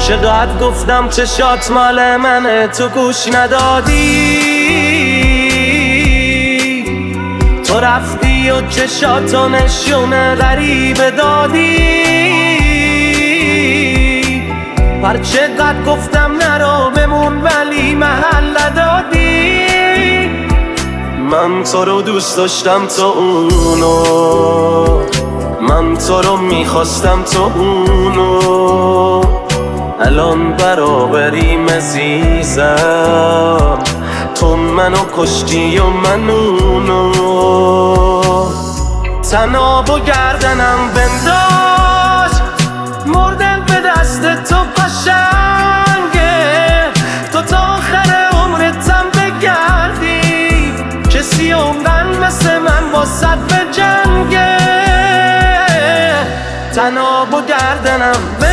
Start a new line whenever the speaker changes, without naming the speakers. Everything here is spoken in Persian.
چقدر گفتم چشات مال منه تو گوش ندادی، تو رفتی و چشاتو نشونه غریبه دادی. پر چقدر گفتم نرو بمون ولی محل ندادی. من تو رو دوست داشتم تو اونو، من تو رو میخواستم تو اونو، الان برابریم عزیزم، تو منو کشتی و من اونو. تناب و گردنم بنداز، مردن به دست تو قشنگه، تو تا آخر عمرتم بگردی، کسی عمرن مثل من واسه به جنگه. تناب و گردنم